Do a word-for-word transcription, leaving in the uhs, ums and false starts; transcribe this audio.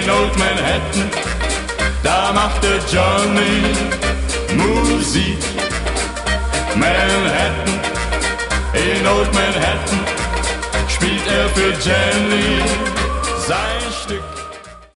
in Old Manhattan, da macht der Johnny Musik. Manhattan, in Old Manhattan, spielt er für Jenny sein